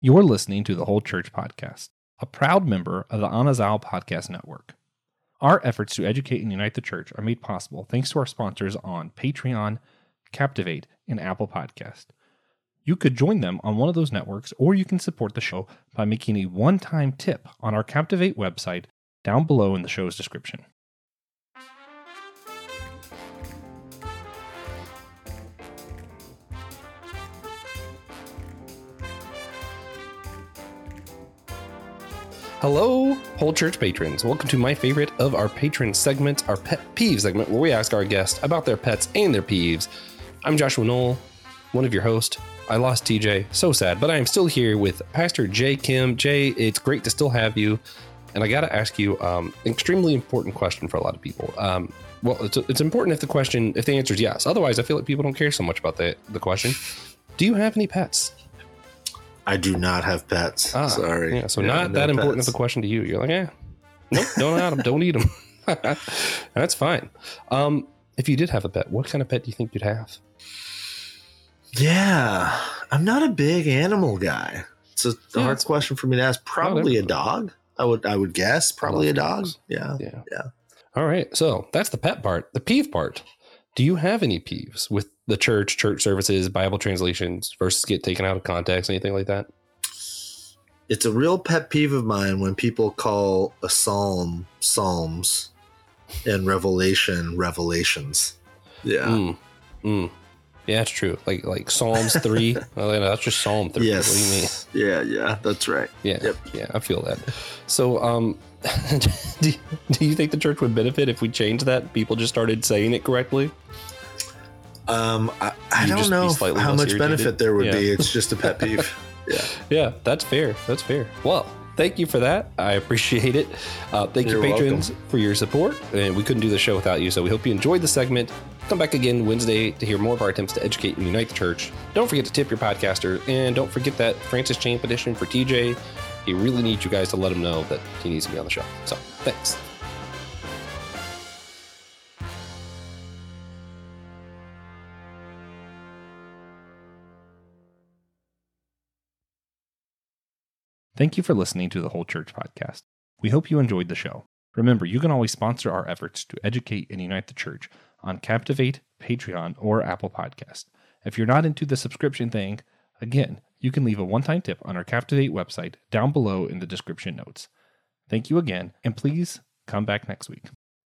You're listening to the Whole Church Podcast, a proud member of the Anazal Podcast Network. Our efforts to educate and unite the church are made possible thanks to our sponsors on Patreon, Captivate, and Apple Podcast. You could join them on one of those networks, or you can support the show by making a one-time tip on our Captivate website down below in the show's description. Hello, Whole Church patrons. Welcome to my favorite of our patron segments, our Pet Peeve segment, where we ask our guests about their pets and their peeves. I'm Joshua Knoll, one of your hosts. I lost TJ, so sad, but I am still here with Pastor Jay Kim. Jay, it's great to still have you. And I got to ask you an extremely important question for a lot of people. Well, it's important if the answer is yes. Otherwise, I feel like people don't care so much about the question. Do you have any pets? I do not have pets. Sorry. Yeah, so not that important of a question to you. You're like, nope, don't have them, don't eat them. That's fine. If you did have a pet, what kind of pet do you think you'd have? Yeah, I'm not a big animal guy. It's a hard question for me to ask. Probably a dog. I would guess probably a dog. Yeah. All right. So that's the pet part. The peeve part. Do you have any peeves with the church services, Bible translations, verses get taken out of context, anything like that? It's a real pet peeve of mine when people call a psalm psalms and revelation revelations. Yeah. Yeah, it's true. Like Psalms 3. Well, that's just Psalm 3. Yes. What do you mean? Yeah, that's right. Yeah. Yep. Yeah, I feel that. So, do you think the church would benefit if we changed that? People just started saying it correctly? I don't know how much benefit there would be. It's just a pet peeve. Yeah, that's fair. Well, thank you for that. I appreciate it. Thank you, patrons, for your support. And we couldn't do the show without you, so we hope you enjoyed the segment. Come back again Wednesday to hear more of our attempts to educate and unite the church. Don't forget to tip your podcaster, and don't forget that Francis Chan petition for TJ. He really needs you guys to let him know that he needs to be on the show. So, thanks. Thank you for listening to the Whole Church Podcast. We hope you enjoyed the show. Remember, you can always sponsor our efforts to educate and unite the church on Captivate, Patreon, or Apple Podcast. If you're not into the subscription thing, again, you can leave a one-time tip on our Captivate website down below in the description notes. Thank you again, and please come back next week.